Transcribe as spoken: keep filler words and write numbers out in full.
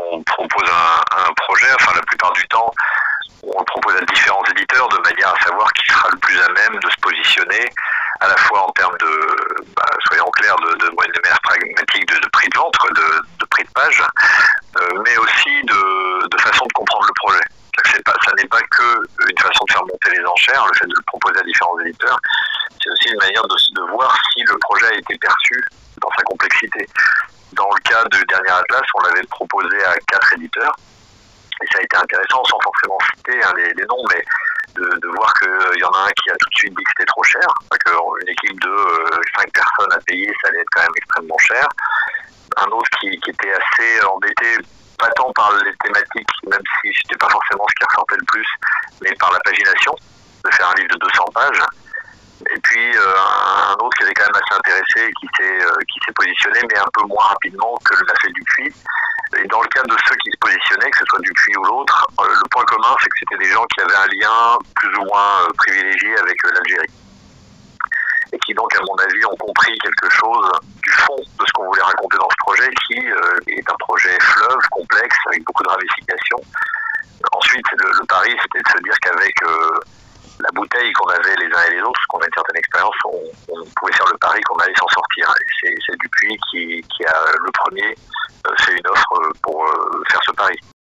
on propose un, un projet, enfin la plupart du temps, on le propose à différents éditeurs de manière à savoir qui sera le plus à même de se positionner, à la fois en termes de, bah, soyons clairs, de, de moyenne de manière pragmatique de, de prix de vente, de, de prix de page, euh, mais aussi de, de façon de comprendre le projet. C'est pas, ça n'est pas que une façon de faire monter les enchères, le fait de le proposer à différents éditeurs, c'est aussi une manière de, de voir si le projet a été perçu dans sa complexité. Dans le cas du dernier Atlas, on l'avait proposé à quatre éditeurs, et ça a été intéressant, sans forcément citer hein, les, les noms, mais de, de voir qu'il euh, y en a un qui a tout de suite dit que c'était trop cher, qu'une équipe de euh, cinq personnes à payer, ça allait être quand même extrêmement cher. Un autre qui, qui était assez embêté, pas tant par les thématiques, même si c'était pas forcément ce qui ressortait le plus, mais par la pagination, de faire un livre de deux cents pages. Et puis euh, un autre qui était quand même assez intéressé et qui s'est, euh, qui s'est positionné, mais un peu moins rapidement que l'a fait Dupuis. Et dans le cas de ceux qui se positionnaient, que ce soit Dupuis ou l'autre, euh, le point commun, c'est que c'était des gens qui avaient un lien plus ou moins euh, privilégié avec euh, l'Algérie. Et qui donc, à mon avis, ont compris quelque chose du fond de ce qu'on voulait raconter dans ce projet, qui euh, est un projet fleuve, complexe, avec beaucoup de ramifications. Ensuite, le, le pari, c'était de se dire qu'avec euh, la bouteille qu'on avait les uns et les autres, parce qu'on a une certaine expérience, on, on pouvait faire le pari qu'on allait s'en sortir. Et c'est, c'est Dupuis qui, qui a le premier euh, fait une offre pour euh, faire ce pari.